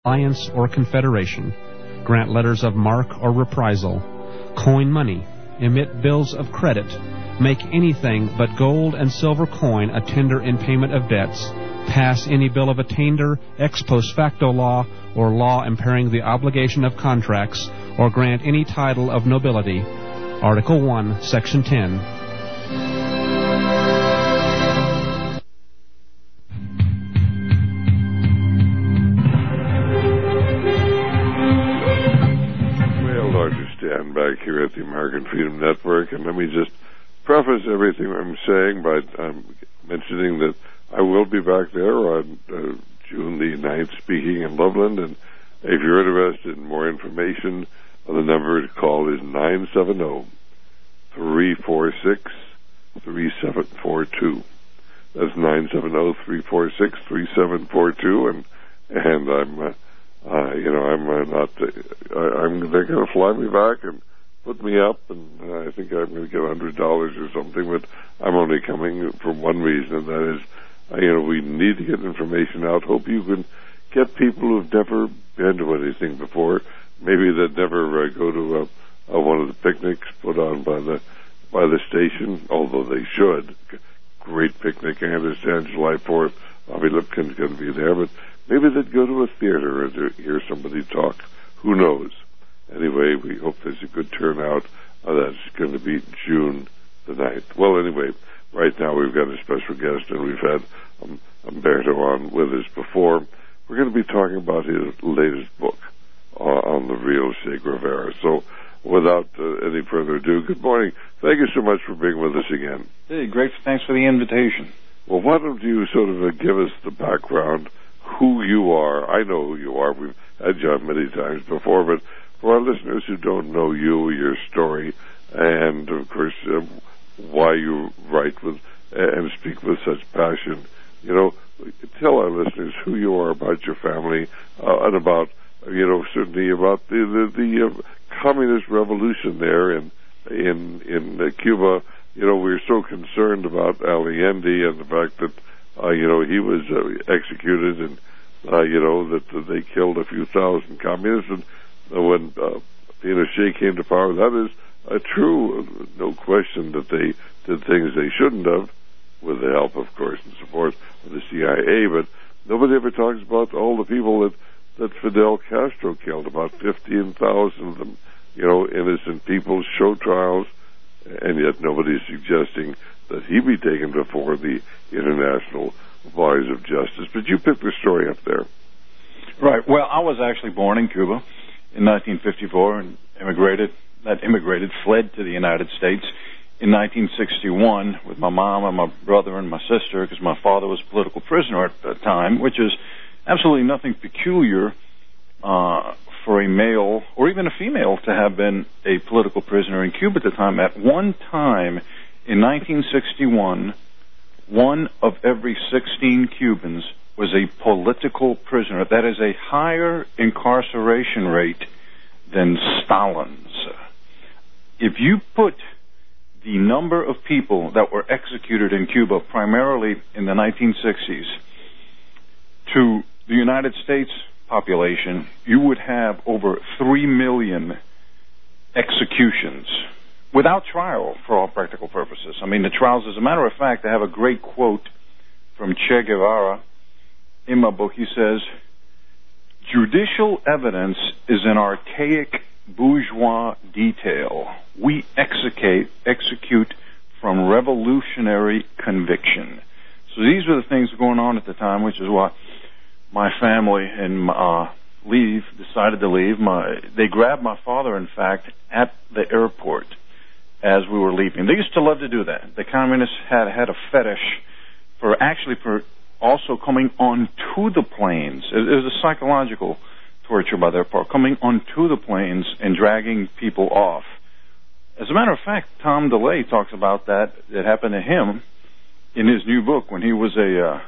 alliance or confederation, grant letters of marque or reprisal, coin money, emit bills of credit, make anything but gold and silver coin a tender in payment of debts, pass any bill of attainder, ex post facto law, or law impairing the obligation of contracts, or grant any title of nobility. Article 1, Section 10. Back here at the American Freedom Network, and let me just preface everything I'm saying by mentioning that I will be back there on June the 9th speaking in Loveland, and if you're interested in more information, the number to call is 970-346-3742. That's 970-346-3742, and they're going to fly me back and put me up, and I think I'm going to get $100 or something, but I'm only coming for one reason, and that is, we need to get information out. Hope you can get people who've never been to anything before, maybe that never go to one of the picnics put on by the station, although they should. Great picnic, I understand, July 4th. Bobby Lipkin's going to be there, but maybe they'd go to a theater or to hear somebody talk. Who knows? Anyway, we hope there's a good turnout. That's going to be June the 9th. Well, anyway, right now we've got a special guest, and we've had Umberto on with us before. We're going to be talking about his latest book on the real Che Guevara. So without any further ado, good morning. Thank you so much for being with us again. Hey, great. Thanks for the invitation. Well, why don't you sort of give us the background, who you are. I know who you are. We've had you on many times before, but for our listeners who don't know you, your story, and, of course, why you write with and speak with such passion, tell our listeners who you are, about your family, and about, certainly about the communist revolution there in Cuba. We're so concerned about Allende and the fact that he was executed, and that they killed a few thousand communists. And when Pinochet came to power, that is true. No question that they did things they shouldn't have, with the help, of course, and support of the CIA. But nobody ever talks about all the people that Fidel Castro killed. About 15,000 of them, innocent people, show trials, and yet nobody's suggesting that he be taken before the international bodies of justice. But you picked the story up there. Right. Well, I was actually born in Cuba in 1954 and fled to the United States in 1961 with my mom and my brother and my sister, because my father was a political prisoner at the time, which is absolutely nothing peculiar for a male or even a female to have been a political prisoner in Cuba at the time. At one time, in 1961, one of every 16 Cubans was a political prisoner. That is a higher incarceration rate than Stalin's. If you put the number of people that were executed in Cuba, primarily in the 1960s, to the United States population, you would have over 3 million executions without trial, for all practical purposes. I mean, the trials, as a matter of fact, I have a great quote from Che Guevara in my book. He says, "Judicial evidence is an archaic bourgeois detail. We execute from revolutionary conviction." So these were the things going on at the time, which is why my family and decided to leave. They grabbed my father, in fact, at the airport as we were leaving. They used to love to do that. The communists had a fetish for also coming onto the planes. It was a psychological torture by their part, coming onto the planes and dragging people off. As a matter of fact, Tom DeLay talks about that. It happened to him in his new book when he was a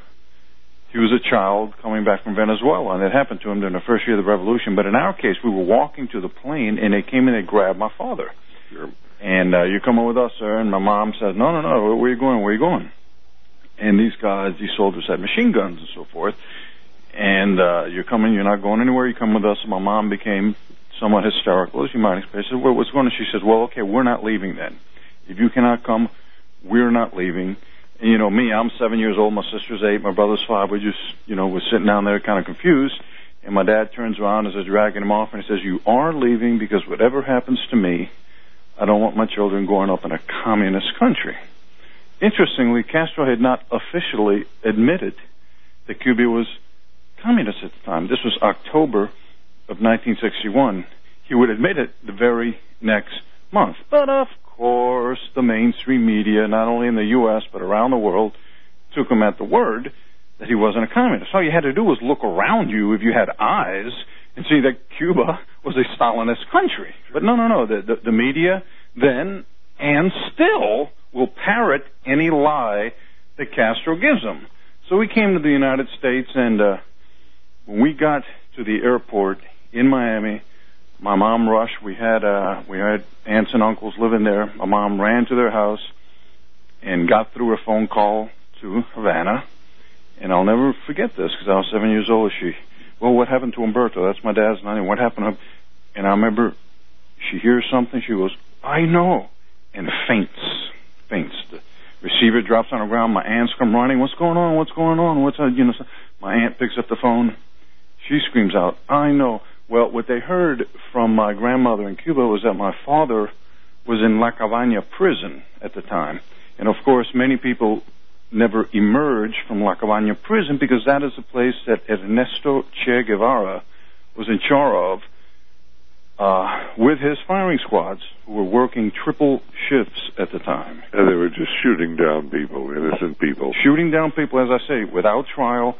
child coming back from Venezuela, and it happened to him during the first year of the revolution. But in our case, we were walking to the plane, and they came in and grabbed my father. Sure. And you're coming with us, sir. And my mom said, no, where are you going? And these soldiers had machine guns and so forth. and you're not going anywhere, you come with us. And my mom became somewhat hysterical, as you might expect. I said, well, what's going on? She says, well, okay, we're not leaving then. If you cannot come, we're not leaving. And, me, I'm 7 years old, my sister's 8, my brother's 5. We just, we're sitting down there kind of confused. And my dad turns around as they're dragging him off, and he says, you are leaving because whatever happens to me, I don't want my children growing up in a communist country. Interestingly, Castro had not officially admitted that Cuba was communist at the time. This was October of 1961. He would admit it the very next month. But of course, the mainstream media, not only in the U.S. but around the world, took him at the word that he wasn't a communist. All you had to do was look around you if you had eyes and see that Cuba was a Stalinist country. But no. The media then and still will parrot any lie that Castro gives them. So we came to the United States, and when we got to the airport in Miami, my mom rushed. We had aunts and uncles living there. My mom ran to their house and got through a phone call to Havana. And I'll never forget this because I was 7 years old. Well, what happened to Umberto? That's my dad's name. What happened to him? And I remember she hears something. She goes, I know, and faints. The receiver drops on the ground. My aunts come running. What's going on? My aunt picks up the phone. She screams out, I know. Well, what they heard from my grandmother in Cuba was that my father was in La Cabaña prison at the time. And, of course, many people never emerged from La Cabaña prison because that is the place that Ernesto Che Guevara was in charge of with his firing squads who were working triple shifts at the time. And they were just shooting down people, innocent people. Shooting down people, as I say, without trial.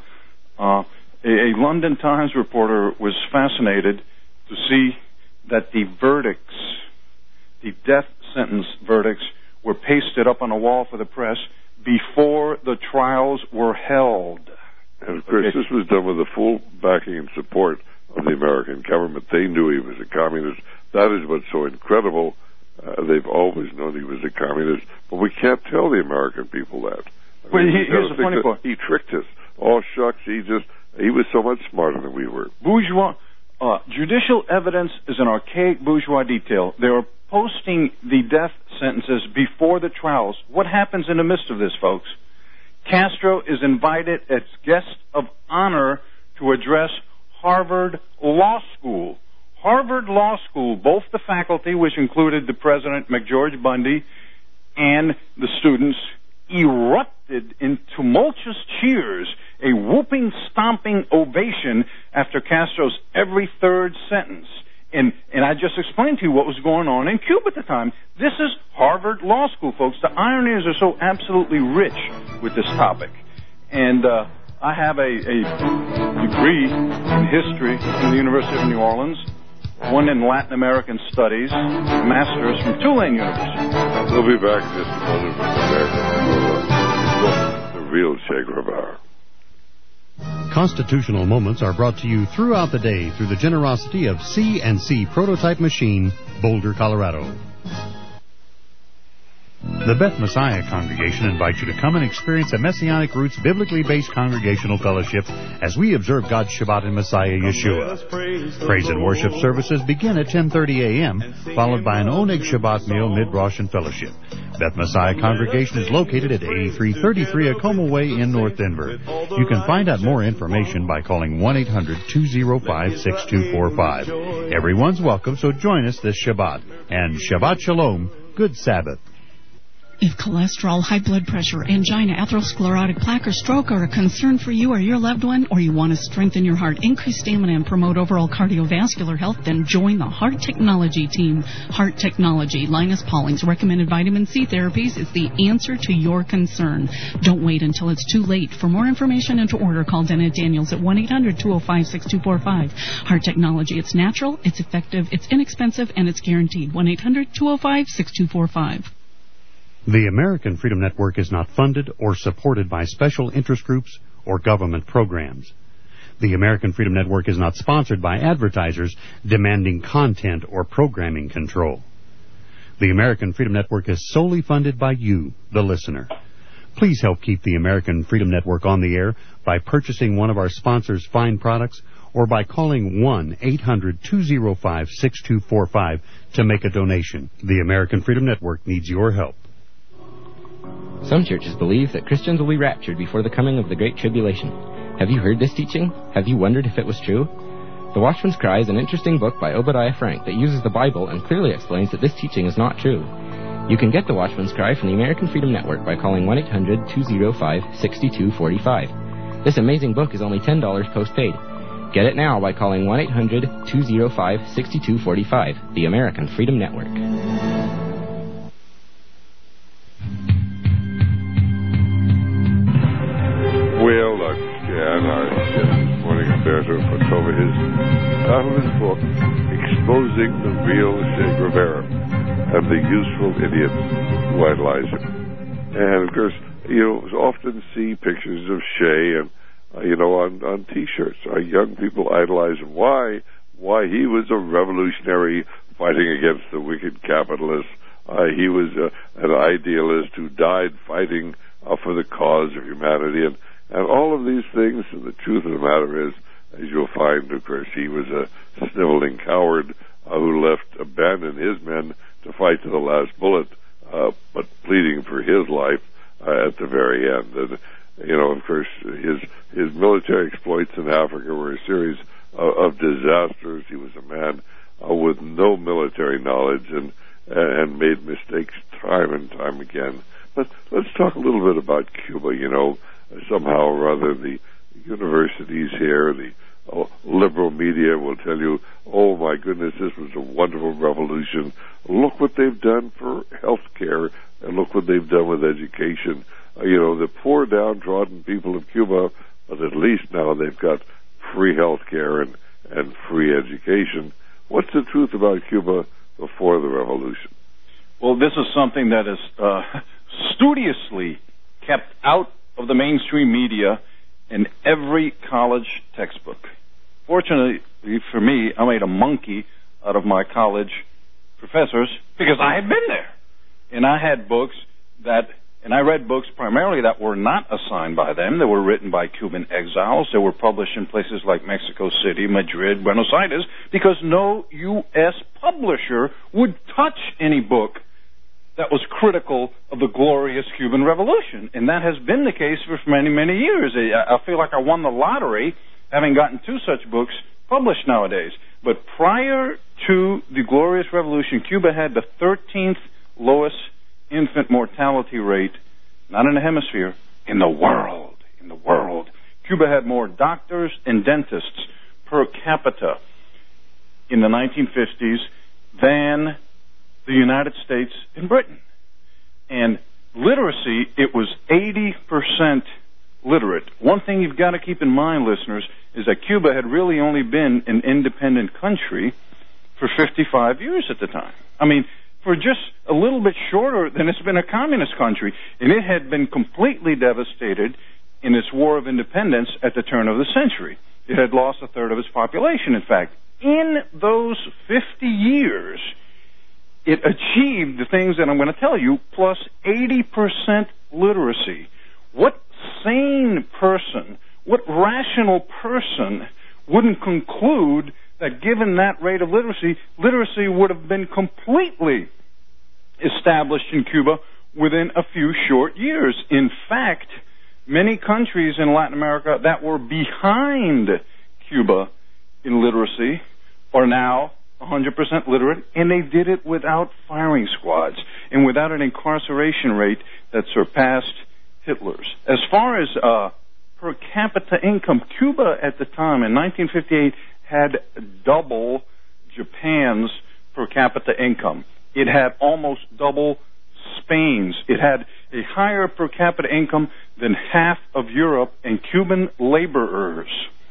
A London Times reporter was fascinated to see that the verdicts, the death sentence verdicts, were pasted up on a wall for the press before the trials were held. And, of course, this was done with the full backing and support of the American government. They knew he was a communist. That is what's so incredible. They've always known he was a communist, but we can't tell the American people that. Well, here's the funny part. He tricked us. Oh, shucks, he was so much smarter than we were. Bourgeois, judicial evidence is an archaic bourgeois detail. They are posting the death sentences before the trials. What happens in the midst of this, folks? Castro is invited as guest of honor to address Harvard Law School. Harvard Law School, both the faculty, which included the president, McGeorge Bundy, and the students, erupted in tumultuous cheers, a whooping, stomping ovation after Castro's every third sentence. And I just explained to you what was going on in Cuba at the time. This is Harvard Law School, folks. The ironies are so absolutely rich with this topic. And I have a degree in history from the University of New Orleans, one in Latin American Studies, a master's from Tulane University. We'll be back in just a moment with the real Che Guevara. Constitutional Moments are brought to you throughout the day through the generosity of C&C Prototype Machine, Boulder, Colorado. The Beth Messiah Congregation invites you to come and experience a Messianic Roots biblically based congregational fellowship as we observe God's Shabbat in Messiah Yeshua. Praise and worship services begin at 10:30 a.m., followed by an Oneg Shabbat meal mid-Rosh and fellowship. Beth Messiah Congregation is located at 8333 Acoma Way in North Denver. You can find out more information by calling 1-800-205-6245. Everyone's welcome, so join us this Shabbat. And Shabbat Shalom, good Sabbath. If cholesterol, high blood pressure, angina, atherosclerotic plaque, or stroke are a concern for you or your loved one, or you want to strengthen your heart, increase stamina, and promote overall cardiovascular health, then join the Heart Technology team. Heart Technology, Linus Pauling's recommended vitamin C therapies is the answer to your concern. Don't wait until it's too late. For more information and to order, call Dennett Daniels at 1-800-205-6245. Heart Technology, it's natural, it's effective, it's inexpensive, and it's guaranteed. 1-800-205-6245. The American Freedom Network is not funded or supported by special interest groups or government programs. The American Freedom Network is not sponsored by advertisers demanding content or programming control. The American Freedom Network is solely funded by you, the listener. Please help keep the American Freedom Network on the air by purchasing one of our sponsors' fine products or by calling 1-800-205-6245 to make a donation. The American Freedom Network needs your help. Some churches believe that Christians will be raptured before the coming of the Great Tribulation. Have you heard this teaching? Have you wondered if it was true? The Watchman's Cry is an interesting book by Obadiah Frank that uses the Bible and clearly explains that this teaching is not true. You can get the Watchman's Cry from the American Freedom Network by calling 1-800-205-6245. This amazing book is only $10 postpaid. Get it now by calling 1-800-205-6245, the American Freedom Network. Well, again, our guest this morning, Umberto Fatova, his title of his book, Exposing the Real Che Guevara and the Useful Idiots Who Idolize Him. And, of course, you often see pictures of Che and on T-shirts. Young people idolize him. Why? Why, he was a revolutionary fighting against the wicked capitalists. He was an idealist who died fighting for the cause of humanity. And all of these things, and the truth of the matter is, as you'll find, of course, he was a sniveling coward who abandoned his men to fight to the last bullet, but pleading for his life at the very end. And of course, his military exploits in Africa were a series of disasters. He was a man with no military knowledge and made mistakes time and time again. But let's talk a little bit about Cuba. Somehow or other, the universities here, the liberal media will tell you, oh my goodness, this was a wonderful revolution. Look what they've done for health care, and look what they've done with education. The poor, downtrodden people of Cuba, but at least now they've got free health care and free education. What's the truth about Cuba before the revolution? Well, this is something that is studiously kept out of the mainstream media in every college textbook. Fortunately for me, I made a monkey out of my college professors because I had been there. And I had books and I read books primarily that were not assigned by them. They were written by Cuban exiles. They were published in places like Mexico City, Madrid, Buenos Aires, because no U.S. publisher would touch any book that was critical of the glorious Cuban Revolution. And that has been the case for many, many years. I feel like I won the lottery having gotten two such books published nowadays. But prior to the glorious revolution, Cuba had the 13th lowest infant mortality rate, not in the hemisphere, in the world. In the world. Cuba had more doctors and dentists per capita in the 1950s than the United States and Britain. And literacy, it was 80% literate. One thing you've got to keep in mind, listeners, is that Cuba had really only been an independent country for 55 years at the time. I mean, for just a little bit shorter than it's been a communist country. And it had been completely devastated in its war of independence at the turn of the century. It had lost a third of its population, in fact. In those 50 years, it achieved the things that I'm going to tell you, plus 80% literacy. What sane person, what rational person wouldn't conclude that given that rate of literacy would have been completely established in Cuba within a few short years? In fact, many countries in Latin America that were behind Cuba in literacy are now 100% literate, and they did it without firing squads and without an incarceration rate that surpassed Hitler's. As far as per capita income, Cuba at the time in 1958 had double Japan's per capita income. It had almost double Spain's. It had a higher per capita income than half of Europe, and Cuban laborers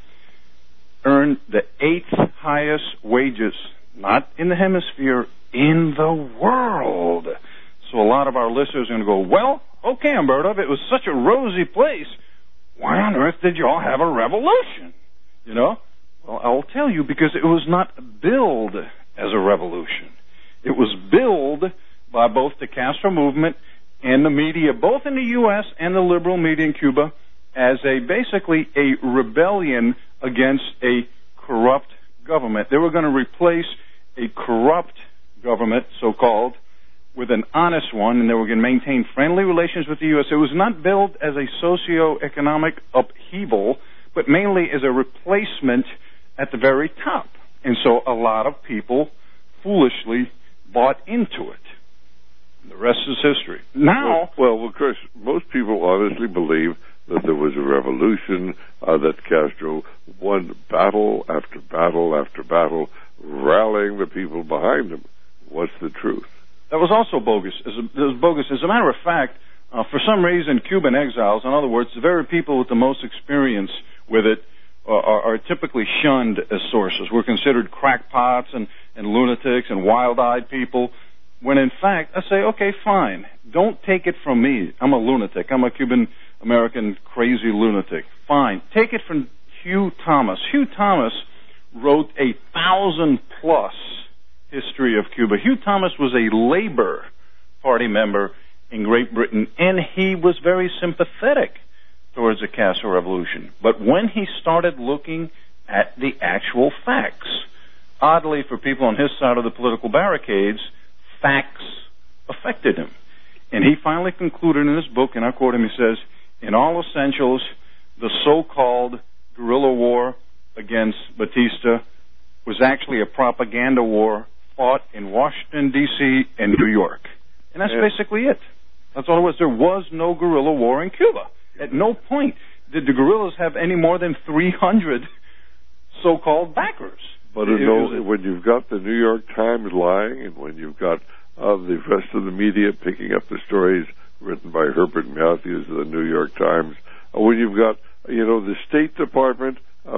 earned the 8th highest wages, not in the hemisphere, in the world. So a lot of our listeners are going to go, well, okay, Umberto, if it was such a rosy place, why on earth did you all have a revolution? Well, I'll tell you, because it was not billed as a revolution. It was billed by both the Castro movement and the media, both in the U.S. and the liberal media in Cuba, as basically a rebellion against a corrupt government. They were going to replace a corrupt government, so-called, with an honest one, and they were going to maintain friendly relations with the U.S. It was not built as a socio-economic upheaval, but mainly as a replacement at the very top. And so a lot of people foolishly bought into it. The rest is history. Now... Well, Chris, most people honestly believe that there was a revolution, that Castro won battle after battle after battle, rallying the people behind him. What's the truth? That was also bogus. It was bogus. As a matter of fact, for some reason, Cuban exiles, in other words, the very people with the most experience with it, are typically shunned as sources. We're considered crackpots and lunatics and wild-eyed people, when in fact, I say, okay, fine. Don't take it from me. I'm a lunatic. I'm a Cuban-American crazy lunatic. Fine. Take it from Hugh Thomas. Hugh Thomas wrote 1,000-plus history of Cuba. Hugh Thomas was a Labor Party member in Great Britain, and he was very sympathetic towards the Castro Revolution. But when he started looking at the actual facts, oddly for people on his side of the political barricades, facts affected him. And he finally concluded in his book, and I quote him, he says, in all essentials, the so-called guerrilla war against Batista was actually a propaganda war fought in Washington, D.C. and New York. And that's basically it. That's all it was. There was no guerrilla war in Cuba. At no point did the guerrillas have any more than 300 so-called backers. But when you've got the New York Times lying, and when you've got the rest of the media picking up the stories written by Herbert Matthews of the New York Times, when you've got, the State Department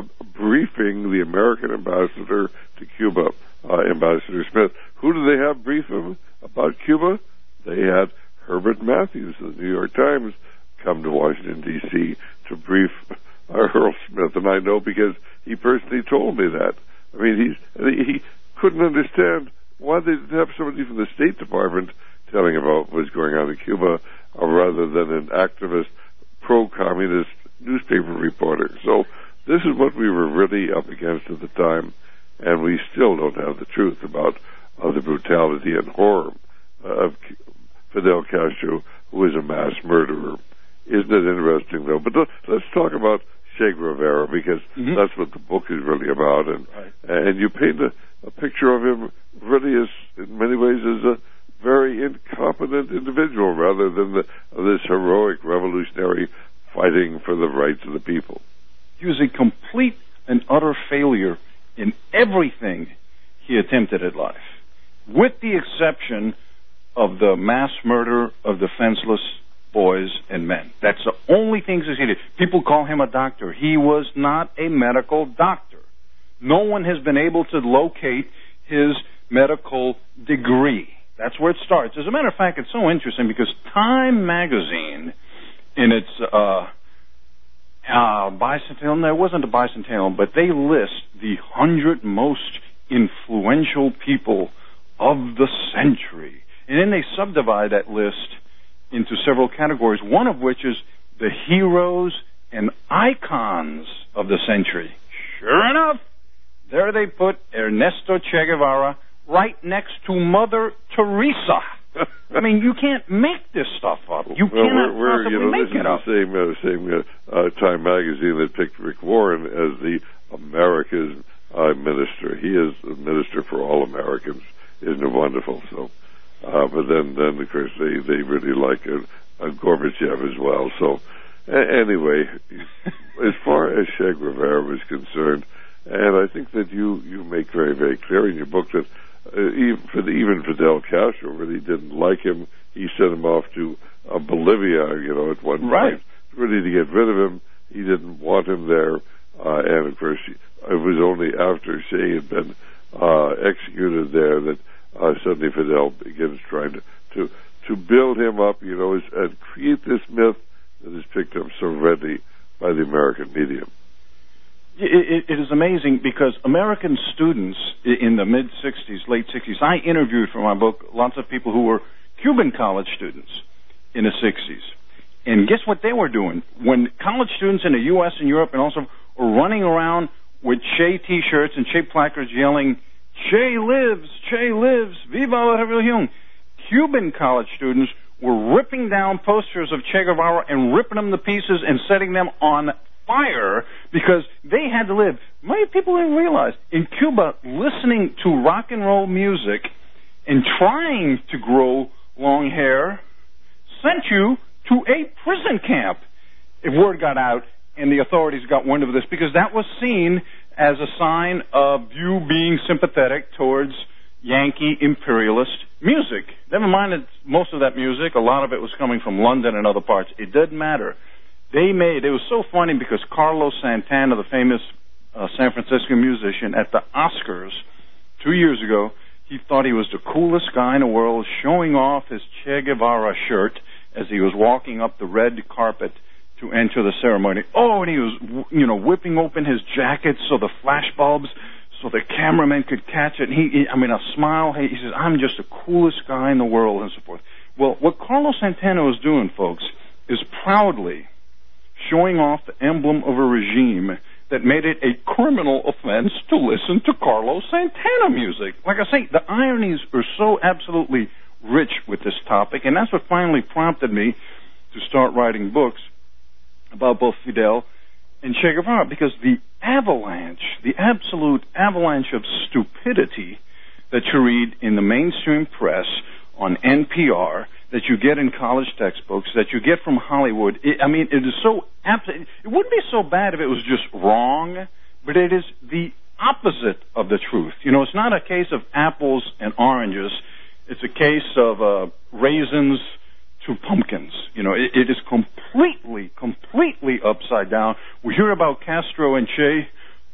briefing the American ambassador to Cuba, Ambassador Smith. Who do they have brief him about Cuba? They had Herbert Matthews of the New York Times come to Washington, D.C. to brief Earl Smith, and I know because he personally told me that. I mean, he couldn't understand why they didn't have somebody from the State Department telling about what was going on in Cuba, rather than an activist, pro-communist newspaper reporter. So this is what we were really up against at the time, and we still don't have the truth about the brutality and horror of Fidel Castro, who was a mass murderer. Isn't it interesting, though? But let's talk about Che Guevara, because that's what the book is really about. And you paint a picture of him really as, in many ways, as a very incompetent individual, rather than this heroic revolutionary fighting for the rights of the people. He was a complete and utter failure in everything he attempted at life, with the exception of the mass murder of defenseless boys and men. That's the only thing he did. People call him a doctor. He was not a medical doctor. No one has been able to locate his medical degree. That's where it starts. As a matter of fact, it's so interesting because Time magazine, in its bicentennial, no, it wasn't a bicentennial, but they list the 100 most influential people of the century. And then they subdivide that list into several categories, one of which is the heroes and icons of the century. Sure enough, there they put Ernesto Che Guevara right next to Mother Teresa. I mean, you can't make this stuff up. You cannot possibly make it up. The same Time magazine that picked Rick Warren as the America's minister. He is a minister for all Americans. Isn't it wonderful? So, but then of course they really like Gorbachev as well. So anyway, as far as Che Guevara was concerned, and I think that you make very, very clear in your book that even Fidel Castro really didn't like him. He sent him off to Bolivia, at one point, really to get rid of him. He didn't want him there, and of course, it was only after Che had been executed there that suddenly Fidel begins trying to build him up, and create this myth that is picked up so readily by the American media. It is amazing because American students in the mid-'60s, late 60s, I interviewed for my book lots of people who were Cuban college students. in the 60s. And guess what they were doing? When college students in the U.S. and Europe and also were running around with Che T-shirts and Che placards yelling, Che lives, viva la revolución. Cuban college students were ripping down posters of Che Guevara and ripping them to pieces and setting them on fire because they had to live. Many people didn't realize in Cuba, listening to rock and roll music and trying to grow long hair sent you to a prison camp if word got out and the authorities got wind of this, because that was seen as a sign of you being sympathetic towards Yankee imperialist music. Never mind that most of that music, a lot of it was coming from London and other parts. It didn't matter. It was so funny because Carlos Santana, the famous San Francisco musician, at the Oscars 2 years ago, he thought he was the coolest guy in the world, showing off his Che Guevara shirt as he was walking up the red carpet to enter the ceremony. Oh, and he was, whipping open his jacket so the flash bulbs, so the cameraman could catch it. And a smile. He says, I'm just the coolest guy in the world, and so forth. Well, what Carlos Santana was doing, folks, is proudly showing off the emblem of a regime that made it a criminal offense to listen to Carlos Santana music. Like I say, the ironies are so absolutely rich with this topic, and that's what finally prompted me to start writing books about both Fidel and Che Guevara, because the absolute avalanche of stupidity that you read in the mainstream press, on NPR, that you get in college textbooks, that you get from Hollywood, it is so it wouldn't be so bad if it was just wrong, but it is the opposite of the truth. It's not a case of apples and oranges. It's a case of raisins to pumpkins. It is completely upside down. We hear about Castro and Che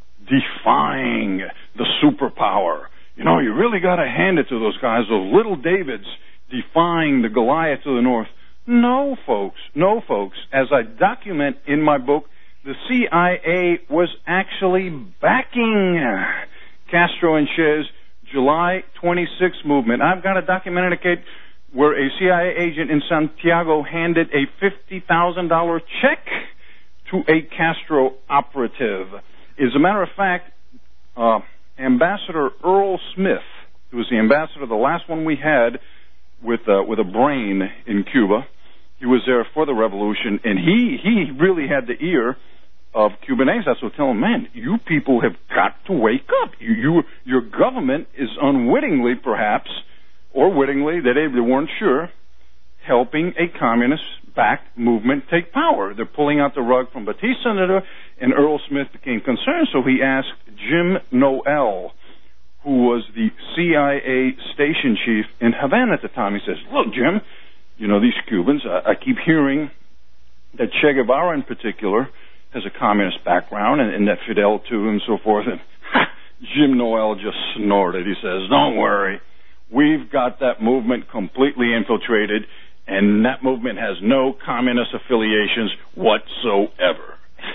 defying the superpower. You really got to hand it to those guys, those little Davids defying the Goliath to the north. No, folks. As I document in my book, the CIA was actually backing Castro and Che's July 26 movement. I've got a documentary case where a CIA agent in Santiago handed a $50,000 check to a Castro operative. As a matter of fact, Ambassador Earl Smith, who was the ambassador, the last one we had with a brain in Cuba, he was there for the revolution, and he really had the ear of Cuban exiles. So tell him, man, you people have got to wake up. Your government is unwittingly, perhaps, or wittingly, they weren't sure, helping a communist-backed movement take power. They're pulling out the rug from Batista, and Earl Smith became concerned, so he asked Jim Noel, who was the CIA station chief in Havana at the time. He says, look, Jim, these Cubans, I keep hearing that Che Guevara in particular has a communist background, and that Fidel too, and so forth. And Jim Noel just snorted. He says, don't worry. We've got that movement completely infiltrated, and that movement has no communist affiliations whatsoever.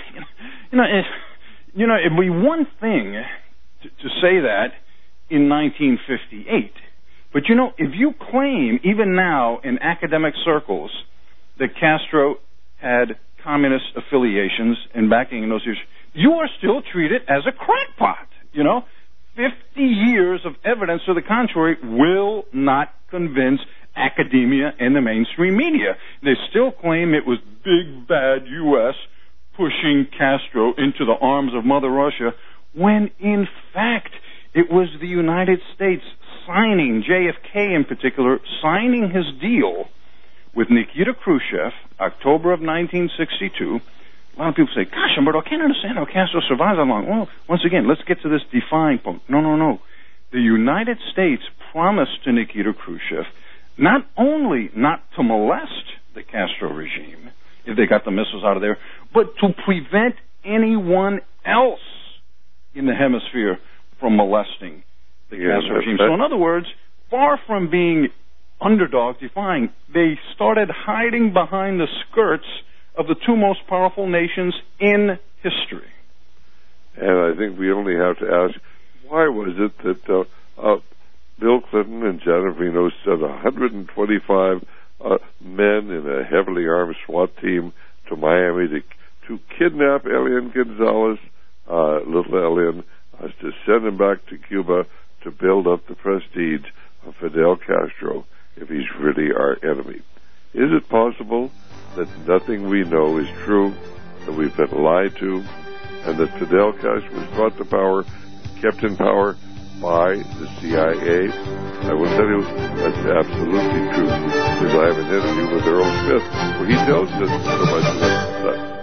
It'd be one thing to say that in 1958. But if you claim, even now in academic circles, that Castro had communist affiliations and backing in those years, you are still treated as a crackpot. 50 years of evidence to the contrary will not convince academia and the mainstream media. They still claim it was big bad U.S. pushing Castro into the arms of Mother Russia, when in fact it was the United States signing, JFK in particular, signing his deal with Nikita Khrushchev, October of 1962. A lot of people say, gosh, Humberto, I can't understand how Castro survived that long. Well, once again, let's get to this defining point. No. The United States promised to Nikita Khrushchev not only not to molest the Castro regime, if they got the missiles out of there, but to prevent anyone else in the hemisphere from molesting the Castro regime. So in other words, far from being underdog defying, they started hiding behind the skirts of the two most powerful nations in history. And I think we only have to ask, why was it that Bill Clinton and Janet Reno said 125 men in a heavily armed SWAT team to Miami to kidnap Elian Gonzalez, little Elian, to send him back to Cuba to build up the prestige of Fidel Castro if he's really our enemy. Is it possible that nothing we know is true, that we've been lied to, and that Fidel Castro was brought to power, kept in power by the CIA? I will tell you that's absolutely true, because I have an interview with Earl Smith where he tells us so much of that.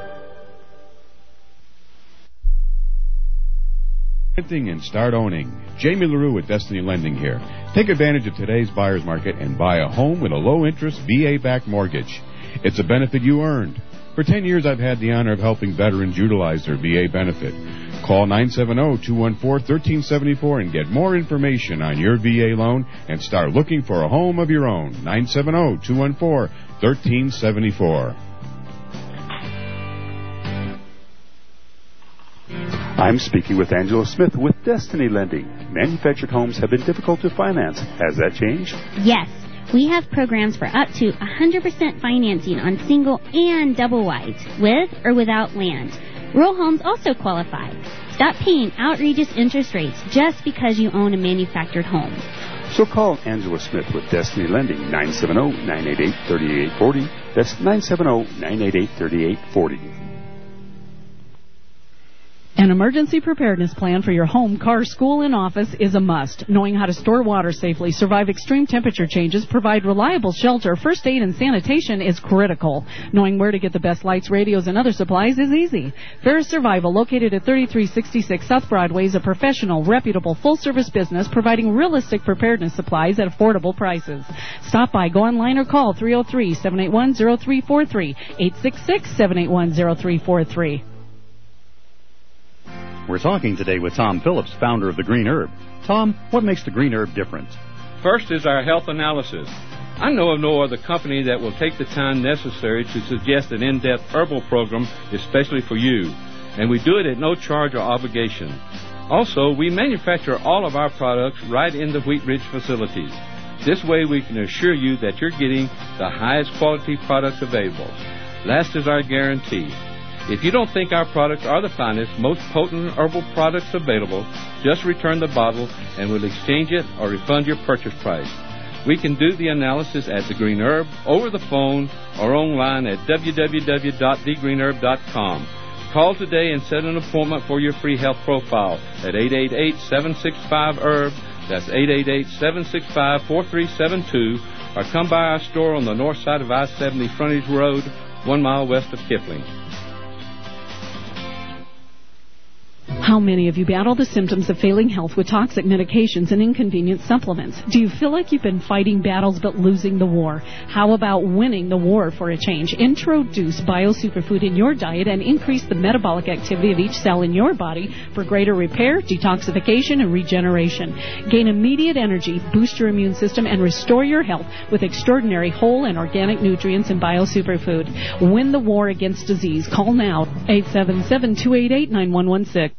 Renting and start owning. Jamie LaRue with Destiny Lending here. Take advantage of today's buyer's market and buy a home with a low-interest VA-backed mortgage. It's a benefit you earned. For 10 years, I've had the honor of helping veterans utilize their VA benefit. Call 970-214-1374 and get more information on your VA loan and start looking for a home of your own. 970-214-1374. I'm speaking with Angela Smith with Destiny Lending. Manufactured homes have been difficult to finance. Has that changed? Yes. We have programs for up to 100% financing on single and double wides, with or without land. Rural homes also qualify. Stop paying outrageous interest rates just because you own a manufactured home. So call Angela Smith with Destiny Lending, 970-988-3840. That's 970-988-3840. An emergency preparedness plan for your home, car, school, and office is a must. Knowing how to store water safely, survive extreme temperature changes, provide reliable shelter, first aid, and sanitation is critical. Knowing where to get the best lights, radios, and other supplies is easy. Ferris Survival, located at 3366 South Broadway, is a professional, reputable, full-service business providing realistic preparedness supplies at affordable prices. Stop by, go online, or call 303-781-0343, 866-781-0343. We're talking today with Tom Phillips, founder of the Green Herb. Tom, what makes the Green Herb different? First is our health analysis. I know of no other company that will take the time necessary to suggest an in-depth herbal program especially for you, and we do it at no charge or obligation. Also, we manufacture all of our products right in the Wheat Ridge facilities. This way we can assure you that you're getting the highest quality products available. Last is our guarantee. If you don't think our products are the finest, most potent herbal products available, just return the bottle and we'll exchange it or refund your purchase price. We can do the analysis at The Green Herb, over the phone, or online at www.thegreenherb.com. Call today and set an appointment for your free health profile at 888-765-HERB. That's 888-765-4372. Or come by our store on the north side of I-70 Frontage Road, 1 mile west of Kipling. How many of you battle the symptoms of failing health with toxic medications and inconvenient supplements? Do you feel like you've been fighting battles but losing the war? How about winning the war for a change? Introduce BioSuperfood in your diet and increase the metabolic activity of each cell in your body for greater repair, detoxification, and regeneration. Gain immediate energy, boost your immune system, and restore your health with extraordinary whole and organic nutrients in BioSuperfood. Win the war against disease. Call now, 877-288-9116.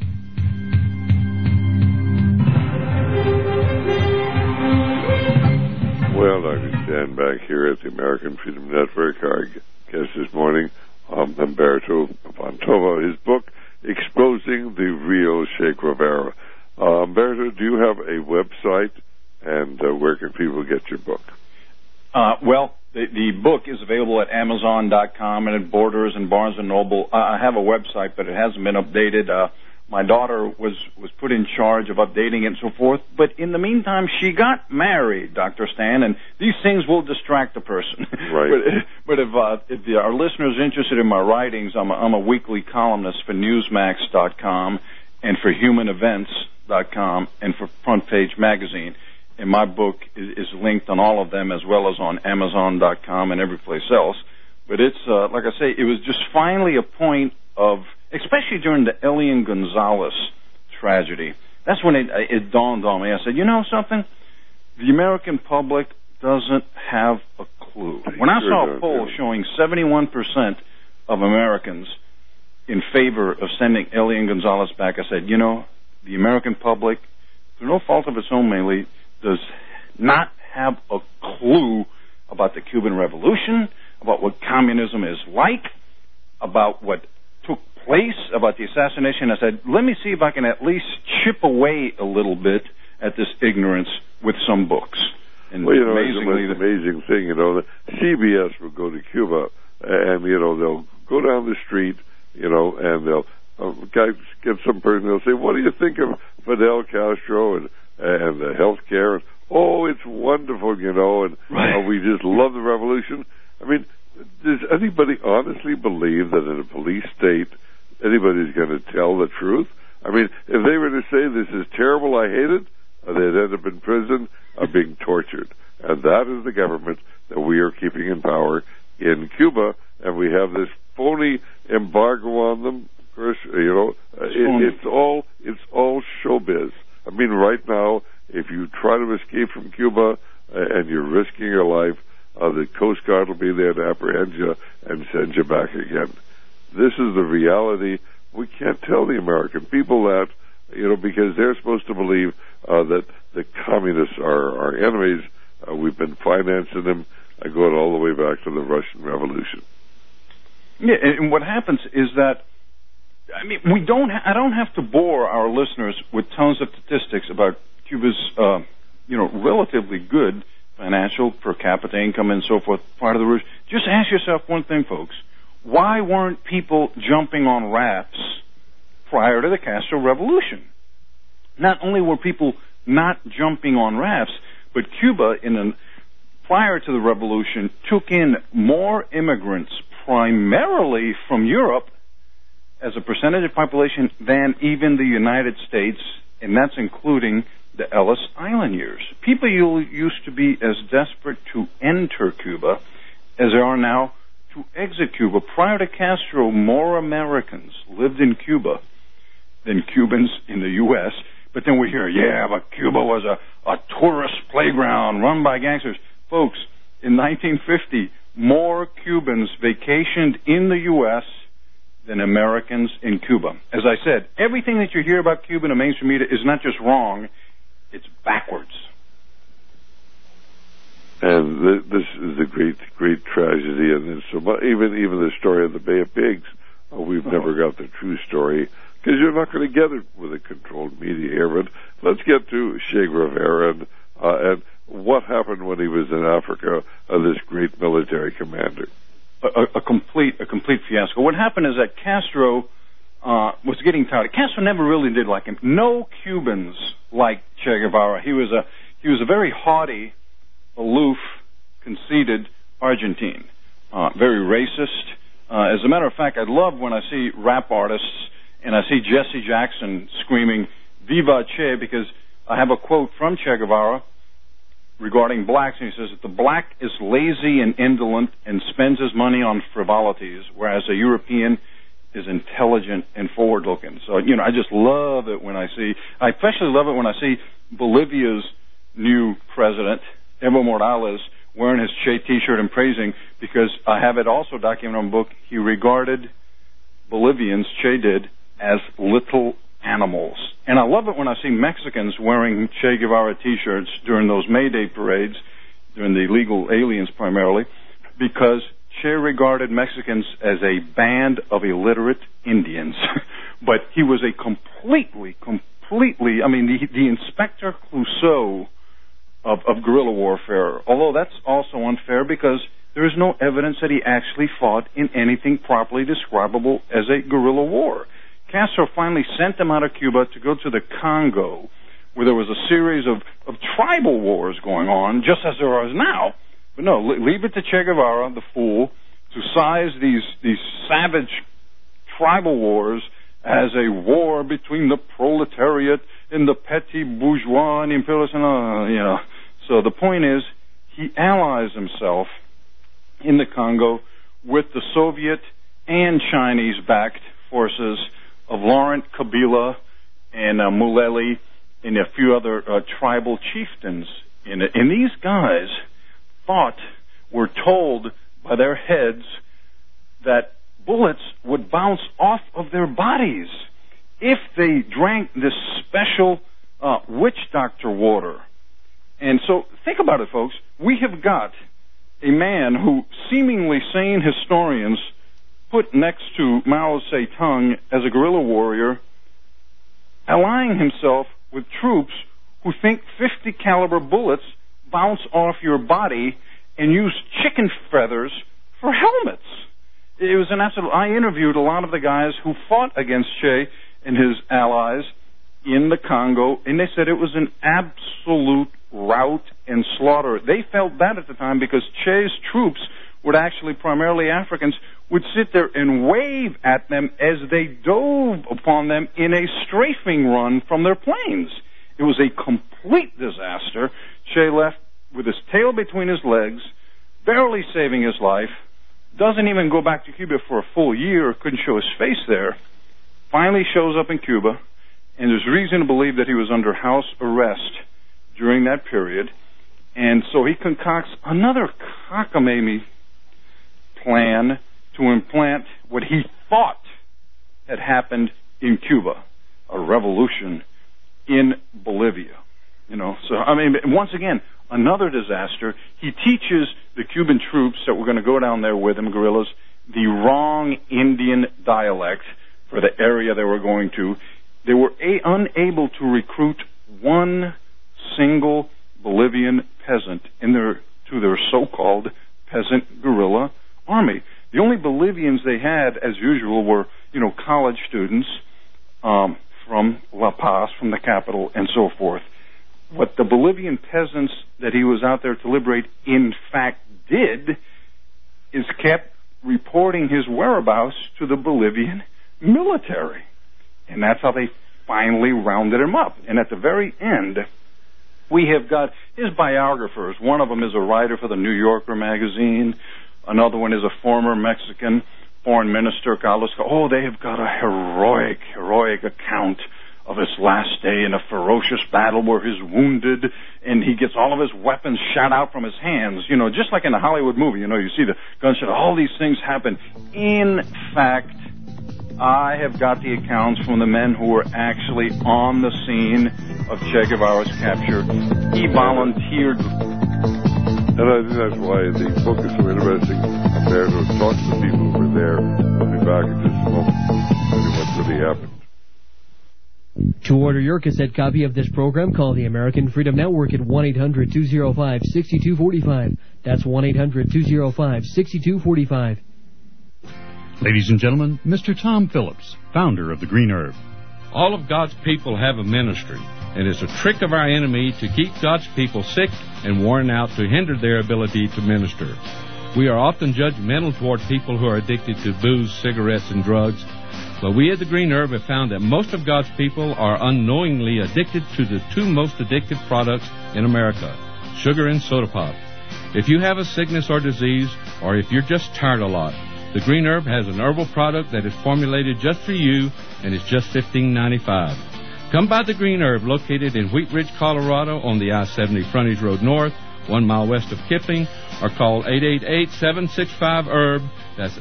Well, Dr. Stan back here at the American Freedom Network. Our guest this morning, Humberto Fontova, his book, Exposing the Real Che Guevara. Humberto, do you have a website, and where can people get your book? Well, the book is available at Amazon.com and at Borders and Barnes & Noble. I have a website, but it hasn't been updated. My daughter was put in charge of updating it and so forth. But in the meantime, she got married, Dr. Stan, and these things will distract a person. Right. but if our listeners are interested in my writings, I'm a weekly columnist for Newsmax.com and for HumanEvents.com and for Front Page Magazine. And my book is linked on all of them as well as on Amazon.com and every place else. But it's, like I say, it was just finally a point of, especially during the Elian Gonzalez tragedy, that's when it dawned on me. I said, you know something? The American public doesn't have a clue. When I saw a poll showing 71% of Americans in favor of sending Elian Gonzalez back, I said, you know, the American public, through no fault of its own mainly, does not have a clue about the Cuban Revolution, about what communism is like, about what took place, about the assassination. I said, let me see if I can at least chip away a little bit at this ignorance with some books. And well, it's the most amazing thing, that CBS will go to Cuba, and, they'll go down the street, and they'll get some person, they'll say, what do you think of Fidel Castro and the health care? Oh, it's wonderful, and right. We just love the revolution. I mean, does anybody honestly believe that in a police state, anybody's going to tell the truth? I mean, if they were to say this is terrible, I hate it, they'd end up in prison being tortured. And that is the government that we are keeping in power in Cuba, and we have this phony embargo on them. Of course, it's all showbiz. I mean, right now, if you try to escape from Cuba and you're risking your life, the Coast Guard will be there to apprehend you and send you back again. This is the reality. We can't tell the American people that, because they're supposed to believe that the communists are our enemies. We've been financing them, going all the way back to the Russian Revolution. Yeah, and what happens is that, I mean, I don't have to bore our listeners with tons of statistics about Cuba's, relatively good financial per capita income and so forth, part of the roots. Just ask yourself one thing, folks. Why weren't people jumping on rafts prior to the Castro Revolution? Not only were people not jumping on rafts, but Cuba, prior to the revolution, took in more immigrants, primarily from Europe, as a percentage of population than even the United States, and that's including the Ellis Island years. People used to be as desperate to enter Cuba as they are now to exit Cuba. Prior to Castro, more Americans lived in Cuba than Cubans in the U.S., but then we hear, but Cuba was a tourist playground run by gangsters. Folks, in 1950, more Cubans vacationed in the U.S. than Americans in Cuba. As I said, everything that you hear about Cuba in the mainstream media is not just wrong, it's backwards. And this is a great, great tragedy. And so even the story of the Bay of Pigs, we've never got the true story, because you're not going to get it with a controlled media here. But let's get to Che Guevara and what happened when he was in Africa, this great military commander. A complete fiasco. What happened is that Castro was getting tired. Castro never really did like him. No Cubans liked Che Guevara. He was a very haughty, aloof, conceited Argentine, very racist. As a matter of fact, I love when I see rap artists and I see Jesse Jackson screaming "Viva Che," because I have a quote from Che Guevara regarding blacks, and he says that the black is lazy and indolent and spends his money on frivolities, whereas a European is intelligent and forward-looking. So, I just love it when I especially love it when I see Bolivia's new president, Evo Morales, wearing his Che T-shirt and praising, because I have it also documented in my book, he regarded Bolivians, Che did, as little animals. And I love it when I see Mexicans wearing Che Guevara T-shirts during those May Day parades, during the illegal aliens primarily, because Che regarded Mexicans as a band of illiterate Indians. But he was a completely, the Inspector Clouseau of guerrilla warfare, although that's also unfair because there is no evidence that he actually fought in anything properly describable as a guerrilla war. Castro finally sent him out of Cuba to go to the Congo, where there was a series of tribal wars going on, just as there is now. But no, leave it to Che Guevara, the fool, to size these savage tribal wars as a war between the proletariat and the petty bourgeois and imperialists, So the point is, he allies himself in the Congo with the Soviet and Chinese-backed forces of Laurent Kabila and Mulele and a few other tribal chieftains in it. And these guys were told by their heads that bullets would bounce off of their bodies if they drank this special witch doctor water. And so think about it, folks. We have got a man who seemingly sane historians put next to Mao Zedong as a guerrilla warrior, allying himself with troops who think 50 caliber bullets bounce off your body and use chicken feathers for helmets. It was an absolute... I interviewed a lot of the guys who fought against Che and his allies in the Congo, and they said it was an absolute rout and slaughter. They felt that at the time because Che's troops were actually primarily Africans, would sit there and wave at them as they dove upon them in a strafing run from their planes. It was a complete disaster. Che left with his tail between his legs, barely saving his life, doesn't even go back to Cuba for a full year, couldn't show his face there, finally shows up in Cuba, and there's reason to believe that he was under house arrest during that period, and so he concocts another cockamamie plan to implant what he thought had happened in Cuba, a revolution in Bolivia. You know, so, I mean, once again, another disaster. He teaches the Cuban troops that were going to go down there with him, guerrillas, the wrong Indian dialect for the area they were going to. They were unable to recruit one single Bolivian peasant to their so-called peasant guerrilla army. The only Bolivians they had, as usual, were, college students from La Paz, from the capital, and so forth. What the Bolivian peasants that he was out there to liberate, in fact, did is kept reporting his whereabouts to the Bolivian military. And that's how they finally rounded him up. And at the very end, we have got his biographers. One of them is a writer for the New Yorker magazine. Another one is a former Mexican foreign minister, Carlos. Oh, they have got a heroic account of his last day in a ferocious battle where he's wounded and he gets all of his weapons shot out from his hands. Just like in a Hollywood movie, you see the gunshot. All these things happen. In fact, I have got the accounts from the men who were actually on the scene of Che Guevara's capture. He volunteered. And I think that's why the book is so interesting. Humberto talks to people who were there. We'll be back in just a moment. Tell you what really happened. To order your cassette copy of this program, call the American Freedom Network at 1-800-205-6245. That's 1-800-205-6245. Ladies and gentlemen, Mr. Tom Phillips, founder of the Green Herb. All of God's people have a ministry, and it's a trick of our enemy to keep God's people sick and worn out to hinder their ability to minister. We are often judgmental toward people who are addicted to booze, cigarettes, and drugs, but we at the Green Herb have found that most of God's people are unknowingly addicted to the two most addictive products in America, sugar and soda pop. If you have a sickness or disease, or if you're just tired a lot, the Green Herb has an herbal product that is formulated just for you, and it's just $15.95. Come by the Green Herb, located in Wheat Ridge, Colorado, on the I-70 Frontage Road North, 1 mile west of Kipling, or call 888-765-HERB. That's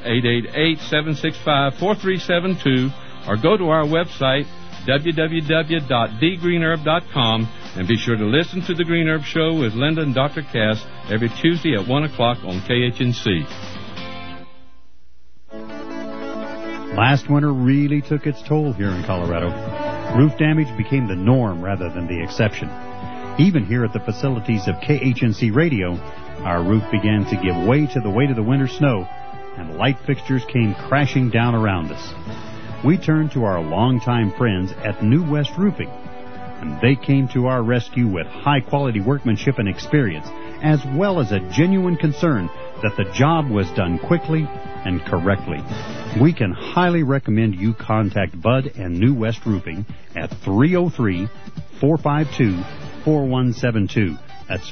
888-765-4372, or go to our website, www.thegreenherb.com, and be sure to listen to the Green Herb Show with Linda and Dr. Cass every Tuesday at 1 o'clock on KHNC. Last winter really took its toll here in Colorado. Roof damage became the norm rather than the exception. Even here at the facilities of KHNC Radio, our roof began to give way to the weight of the winter snow, and light fixtures came crashing down around us. We turned to our longtime friends at New West Roofing, and they came to our rescue with high-quality workmanship and experience, as well as a genuine concern that the job was done quickly and correctly. We can highly recommend you contact Bud and New West Roofing at 303-452-4172. That's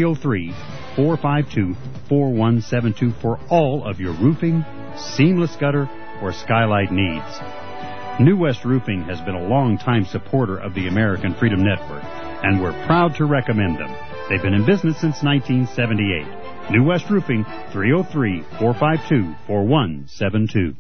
303-452-4172 for all of your roofing, seamless gutter, or skylight needs. New West Roofing has been a long-time supporter of the American Freedom Network, and we're proud to recommend them. They've been in business since 1978. New West Roofing, 303-452-4172.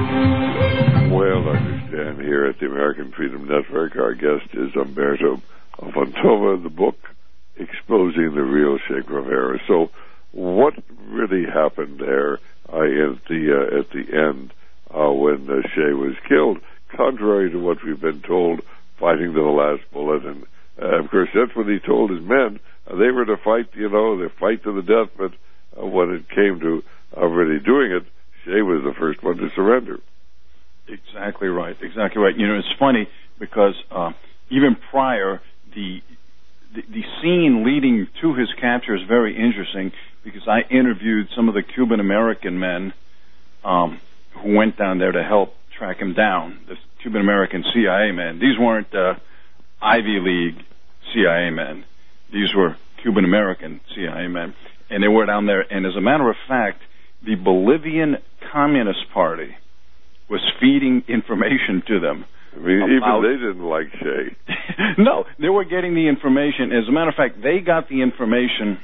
Well, I understand here at the American Freedom Network, our guest is Humberto Fontova, the book exposing the real Che Guevara. So, what really happened there at the end when Che was killed? Contrary to what we've been told, fighting to the last bullet, and of course that's what he told his men. They were to fight, they fight to the death. But when it came to really doing it, Che was the first one to surrender. Exactly right. Exactly right. It's funny because even prior, the scene leading to his capture is very interesting because I interviewed some of the Cuban American men who went down there to help track him down. The Cuban American CIA men. These weren't Ivy League CIA men. These were Cuban American CIA men, and they were down there. And as a matter of fact, the Bolivian Communist Party was feeding information to them. I mean, even they didn't like Che. No, they were getting the information. As a matter of fact, they got the information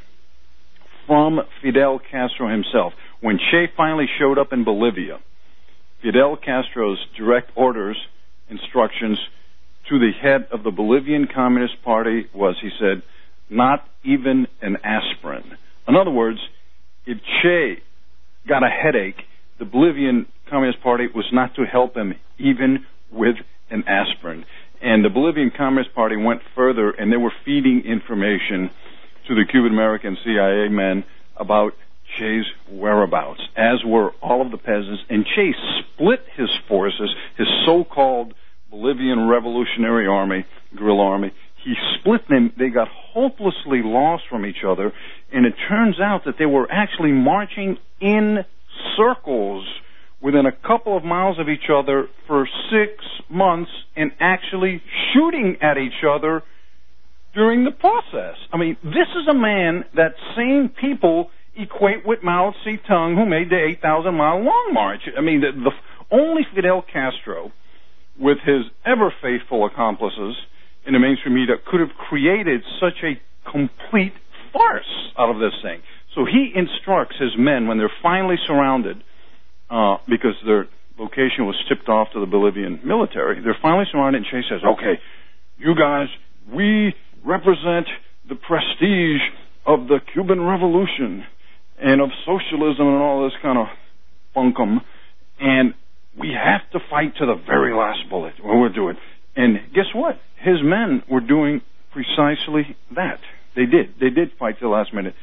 from Fidel Castro himself. When Che finally showed up in Bolivia, Fidel Castro's direct orders, instructions to the head of the Bolivian Communist Party was, he said, not even an aspirin. In other words, if Che got a headache, the Bolivian Communist Party was not to help him even with an aspirin. And the Bolivian Communist Party went further, and they were feeding information to the Cuban American CIA men about Che's whereabouts, as were all of the peasants. And Che split his forces, his so-called Bolivian Revolutionary Army, guerrilla army. He split them. They got hopelessly lost from each other, and it turns out that they were actually marching in circles within a couple of miles of each other for 6 months and actually shooting at each other during the process. I mean, this is a man that same people equate with Mao Zedong, who made the 8,000-mile long march. I mean, the only Fidel Castro, with his ever-faithful accomplices in the mainstream media, could have created such a complete farce out of this thing. So he instructs his men when they're finally surrounded, because their location was tipped off to the Bolivian military. They're finally surrounded, and Che says, okay, you guys, we represent the prestige of the Cuban Revolution and of socialism and all this kind of bunkum, and we have to fight to the very last bullet. Well, we're doing. And guess what? His men were doing precisely that. They did. They did fight to the last minute.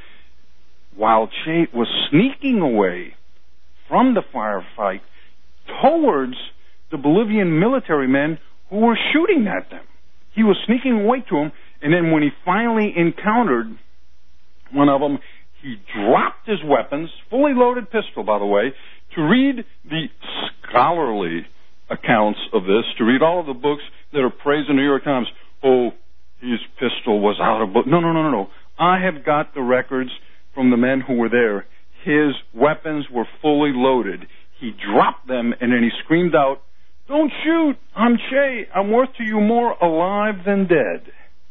While Che was sneaking away from the firefight towards the Bolivian military men who were shooting at them. He was sneaking away to them, and then when he finally encountered one of them, he dropped his weapons, fully loaded pistol, by the way, to read the scholarly accounts of this, to read all of the books that are praised in the New York Times. Oh, his pistol was out of book. No. I have got the records from the men who were there. His weapons were fully loaded. He dropped them, and then he screamed out, "Don't shoot! I'm Che. I'm worth to you more alive than dead."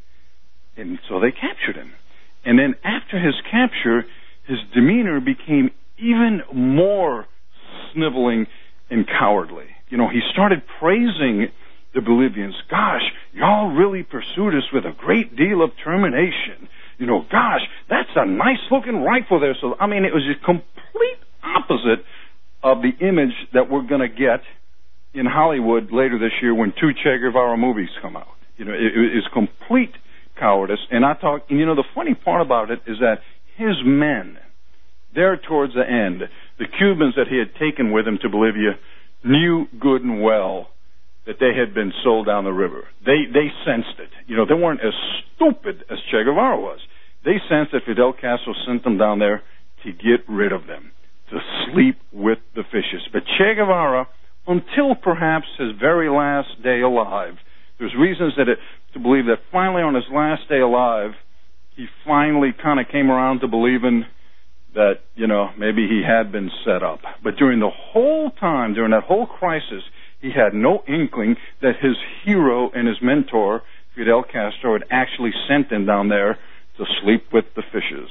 And so they captured him. And then after his capture, his demeanor became even more sniveling and cowardly. He started praising the Bolivians. Gosh, y'all really pursued us with a great deal of determination. Gosh, that's a nice-looking rifle there. So, I mean, it was a complete opposite of the image that we're going to get in Hollywood later this year when 2 Che Guevara movies come out. It is complete cowardice. And the funny part about it is that his men, there towards the end, the Cubans that he had taken with him to Bolivia, knew good and well that they had been sold down the river. They sensed it. They weren't as stupid as Che Guevara was. They sensed that Fidel Castro sent them down there to get rid of them, to sleep with the fishes. But Che Guevara, until perhaps his very last day alive, there's reasons to believe that finally on his last day alive, he finally kind of came around to believing that, maybe he had been set up. But during the whole time, during that whole crisis, he had no inkling that his hero and his mentor, Fidel Castro, had actually sent him down there to sleep with the fishes.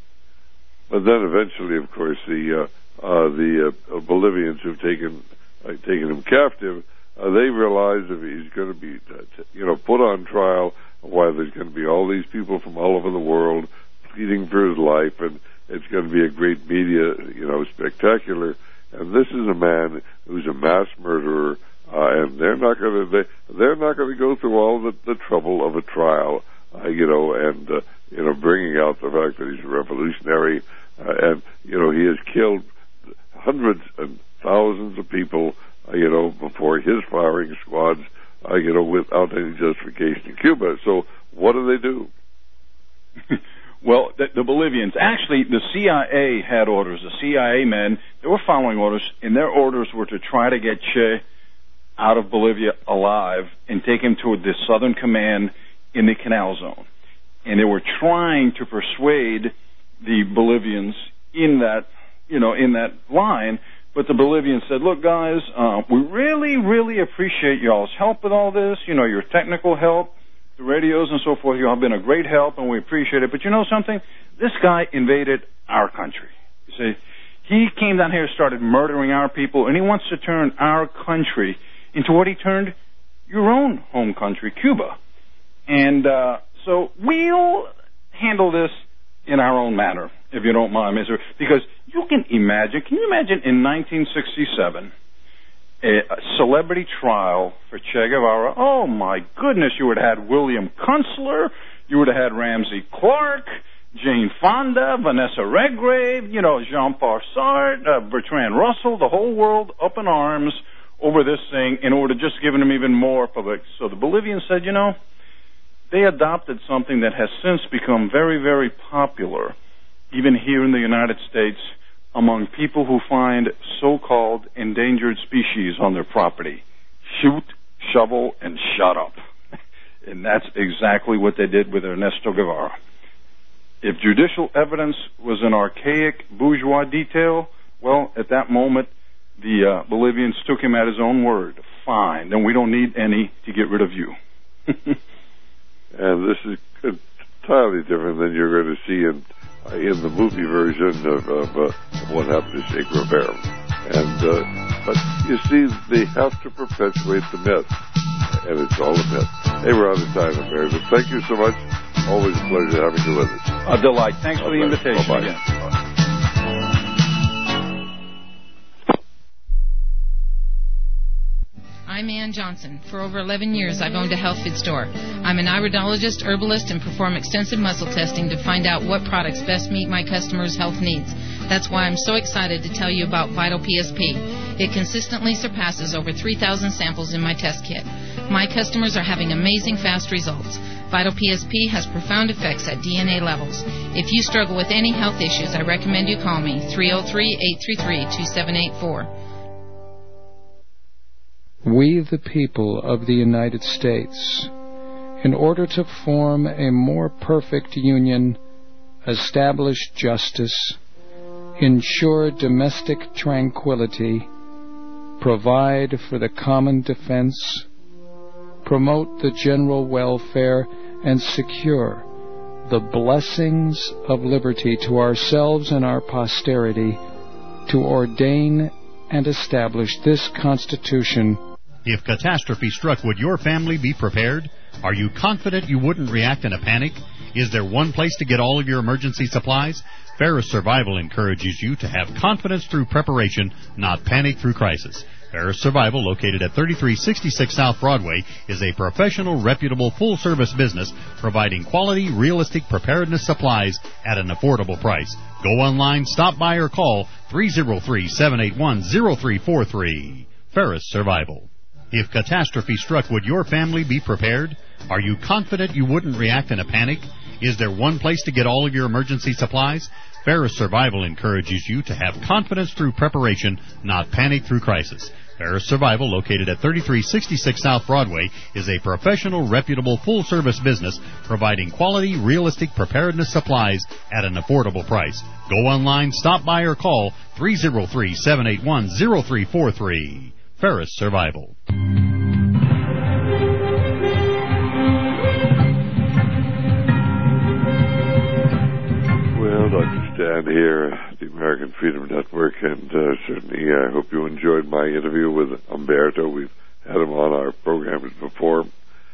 But then eventually, of course, the Bolivians who've taken him captive, they realize if he's going to be, put on trial, why there's going to be all these people from all over the world pleading for his life, and it's going to be a great media, spectacular. And this is a man who's a mass murderer, and they're not going to go through all the trouble of a trial, bringing out the fact that he's a revolutionary, and he has killed hundreds and thousands of people, before his firing squads, without any justification in Cuba. So what do? Well, the Bolivians, actually, the CIA had orders. The CIA men, they were following orders, and their orders were to try to get Che out of Bolivia alive and take him to the Southern Command in the Canal Zone. And they were trying to persuade the Bolivians in that line. But the Bolivians said, look, guys, we really, really appreciate y'all's help with all this, your technical help, the radios and so forth. Y'all have been a great help, and we appreciate it. But you know something? This guy invaded our country. You see, he came down here and started murdering our people, and he wants to turn our country into what he turned your own home country, Cuba. And so we'll handle this in our own manner, if you don't mind, Mr. Because can you imagine in 1967, a celebrity trial for Che Guevara? Oh, my goodness, you would have had William Kunstler, you would have had Ramsey Clark, Jane Fonda, Vanessa Redgrave, Jean-Paul Sartre, Bertrand Russell, the whole world up in arms over this thing in order to just giving him even more public. So the Bolivians said, they adopted something that has since become very, very popular, even here in the United States, among people who find so-called endangered species on their property. Shoot, shovel, and shut up. And that's exactly what they did with Ernesto Guevara. If judicial evidence was an archaic bourgeois detail, well, at that moment, the Bolivians took him at his own word. Fine, then we don't need any to get rid of you. And this is entirely different than you're going to see in the movie version of What Happened to Che Guevara. But you see, they have to perpetuate the myth, and it's all a myth. Hey, we're out of time, America. Thank you so much. Always a pleasure having you with us. A delight. Thanks for the invitation. Bye-bye. Again. Bye. I'm Ann Johnson. For over 11 years, I've owned a health food store. I'm an iridologist, herbalist, and perform extensive muscle testing to find out what products best meet my customers' health needs. That's why I'm so excited to tell you about Vital PSP. It consistently surpasses over 3,000 samples in my test kit. My customers are having amazing fast results. Vital PSP has profound effects at DNA levels. If you struggle with any health issues, I recommend you call me, 303-833-2784. We, the people of the United States, in order to form a more perfect union, establish justice, ensure domestic tranquility, provide for the common defense, promote the general welfare, and secure the blessings of liberty to ourselves and our posterity, to ordain and establish this Constitution. If catastrophe struck, would your family be prepared? Are you confident you wouldn't react in a panic? Is there one place to get all of your emergency supplies? Ferris Survival encourages you to have confidence through preparation, not panic through crisis. Ferris Survival, located at 3366 South Broadway, is a professional, reputable, full-service business providing quality, realistic preparedness supplies at an affordable price. Go online, stop by, or call 303-781-0343. Ferris Survival. If catastrophe struck, would your family be prepared? Are you confident you wouldn't react in a panic? Is there one place to get all of your emergency supplies? Ferris Survival encourages you to have confidence through preparation, not panic through crisis. Ferris Survival, located at 3366 South Broadway, is a professional, reputable, full-service business providing quality, realistic preparedness supplies at an affordable price. Go online, stop by, or call 303-781-0343. Ferris Survival. Well, Dr. Stan here, the American Freedom Network, and certainly I hope you enjoyed my interview with Umberto. We've had him on our programs before.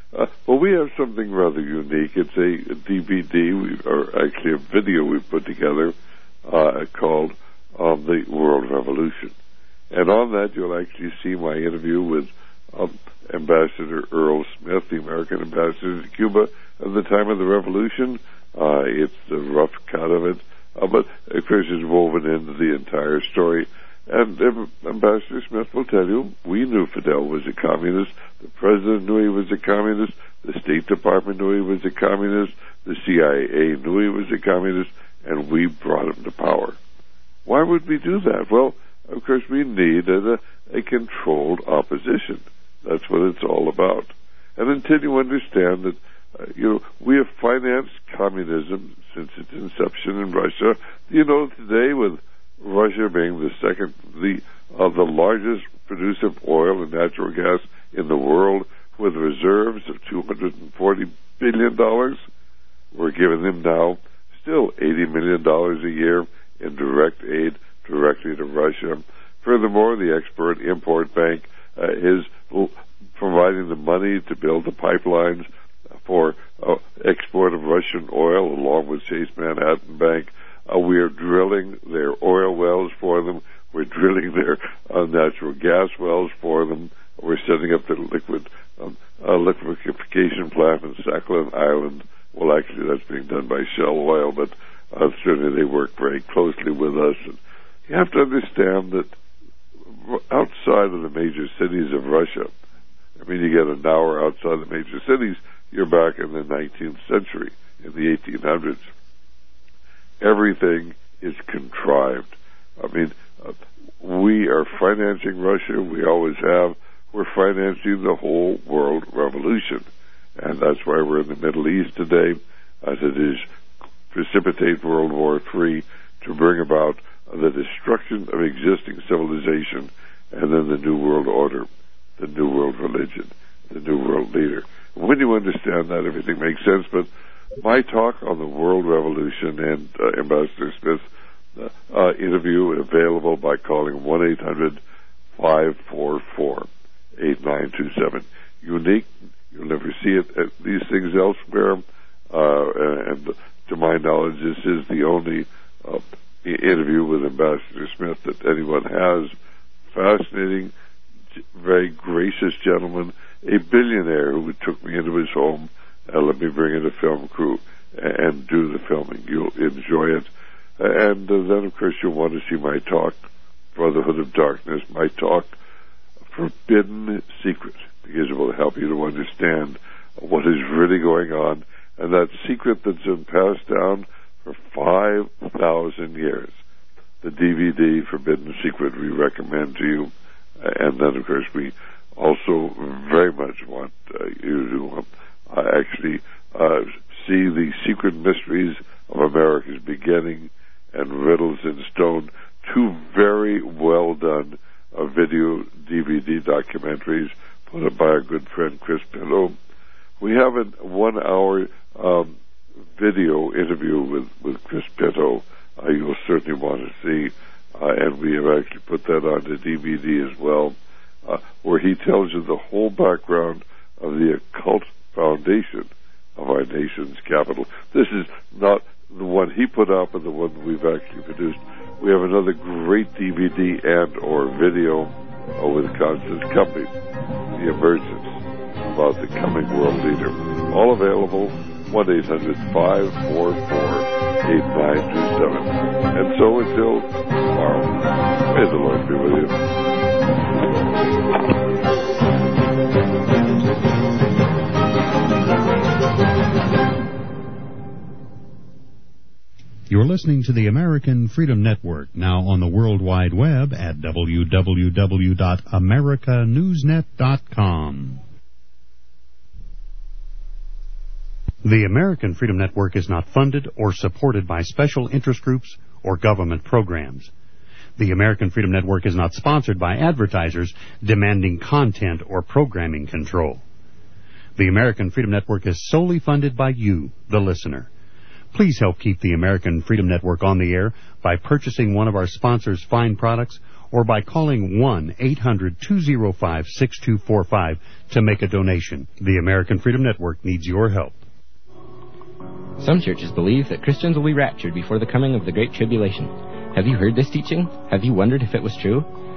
Well, we have something rather unique. It's a DVD, or actually a video we put together called The World Revolution. And on that, you'll actually see my interview with Ambassador Earl Smith, the American ambassador to Cuba at the time of the revolution. It's a rough cut of it, but of course it's woven into the entire story. And Ambassador Smith will tell you, we knew Fidel was a communist, the president knew he was a communist, the State Department knew he was a communist, the CIA knew he was a communist, and we brought him to power. Why would we do that? Well, of course we needed a controlled opposition. That's what it's all about. And until you understand that, we have financed communism since its inception in Russia. Today with Russia being the largest producer of oil and natural gas in the world, with reserves of $240 billion, we're giving them now still $80 million a year in direct aid directly to Russia. Furthermore, the Export-Import Bank is providing the money to build the pipelines for export of Russian oil, along with Chase Manhattan Bank. We are drilling their oil wells for them. We're drilling their natural gas wells for them. We're setting up their liquefaction plant in Sakhalin Island. Well, actually, that's being done by Shell Oil, but certainly they work very closely with us. And you have to understand that outside of the major cities of Russia, you get an hour outside the major cities, you're back in the 19th century, in the 1800s. Everything is contrived. We are financing Russia. We always have. We're financing the whole world revolution. And that's why we're in the Middle East today, as it is precipitate World War III to bring about the destruction of existing civilization, and then the New World Order, the New World Religion, the New World Leader. When you understand that, everything makes sense. But my talk on the World Revolution and Ambassador Smith's interview is available by calling 1-800-544-8927. Unique. You'll never see these things elsewhere. And to my knowledge, this is the only interview with Ambassador Smith that anyone has. Fascinating, very gracious gentleman, a billionaire who took me into his home and let me bring in a film crew and do the filming. You'll enjoy it. And then, of course, you'll want to see my talk, Brotherhood of Darkness, my talk, Forbidden Secret, because it will help you to understand what is really going on, and that secret that's been passed down for 5,000 years. The DVD, Forbidden Secret, we recommend to you. And then, of course, we also very much want you to actually see the secret mysteries of America's beginning and Riddles in Stone, two very well done video DVD documentaries put up by our good friend Chris Pinto. We have a 1 hour video interview with Chris Pinto you'll certainly want to see, and we have actually put that on the DVD as well, where he tells you the whole background of the occult foundation of our nation's capital. This is not the one he put out, but the one we've actually produced. We have another great DVD and or video with Constance Cummings, The Emergence, about the coming world leader. All available, 1-800-544-8927. And so until tomorrow, may the Lord be with you. You're listening to the American Freedom Network, now on the World Wide Web at www.americanewsnet.com. The American Freedom Network is not funded or supported by special interest groups or government programs. The American Freedom Network is not sponsored by advertisers demanding content or programming control. The American Freedom Network is solely funded by you, the listener. Please help keep the American Freedom Network on the air by purchasing one of our sponsors' fine products or by calling 1-800-205-6245 to make a donation. The American Freedom Network needs your help. Some churches believe that Christians will be raptured before the coming of the Great Tribulation. Have you heard this teaching? Have you wondered if it was true?